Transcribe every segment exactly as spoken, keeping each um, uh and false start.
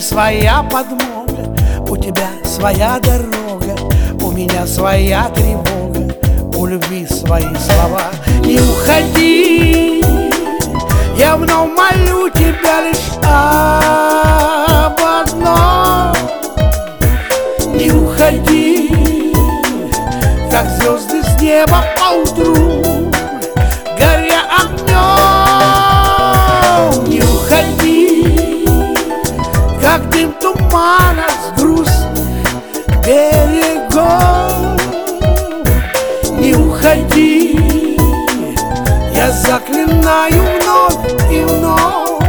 своя подмога, у тебя своя дорога, у меня своя тревога, у любви свои слова. Не уходи, я вновь молю тебя лишь об одном. Не уходи, как звезды с неба поутру, горя огнем. Не уходи, как дым тумана с грустных берегов. Не уходи, я заклинаю вновь и вновь.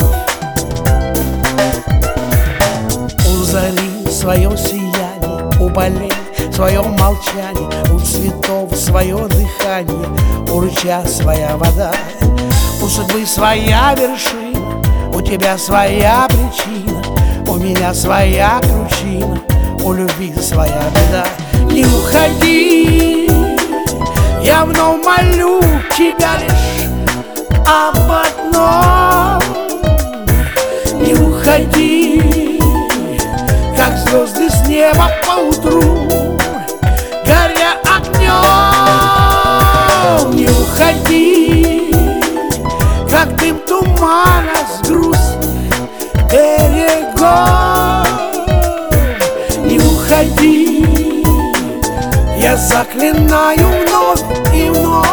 У зари свое сияние, у полей свое молчание, у цветов свое дыхание, у ручья своя вода, у судьбы своя вершина, у тебя своя причина, у меня своя кручина, у любви своя беда. Не уходи, я вновь молю тебя лишь об одном. Не уходи, как звезды с неба поутру, горя огнем. Не уходи, как дым тумана с грустных берегов. Не уходи, я заклинаю вновь и вновь.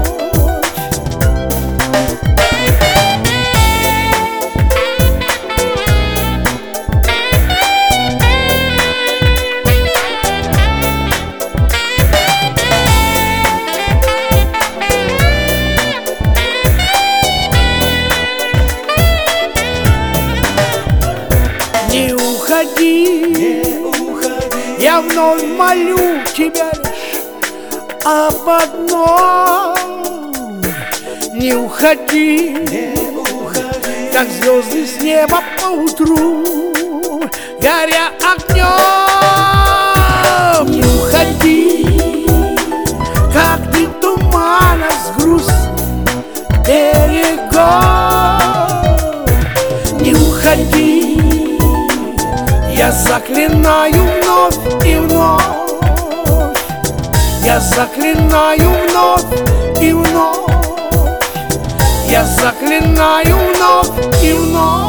Не уходи, не уходи, я вновь молю тебя лишь об одном. Не уходи, не уходи, как звезды с неба поутру, горя огнем. Не уходи, как дым тумана с грустных берегов. Не уходи, я заклинаю вновь и вновь. Я заклинаю вновь и вновь. Я заклинаю вновь и вновь.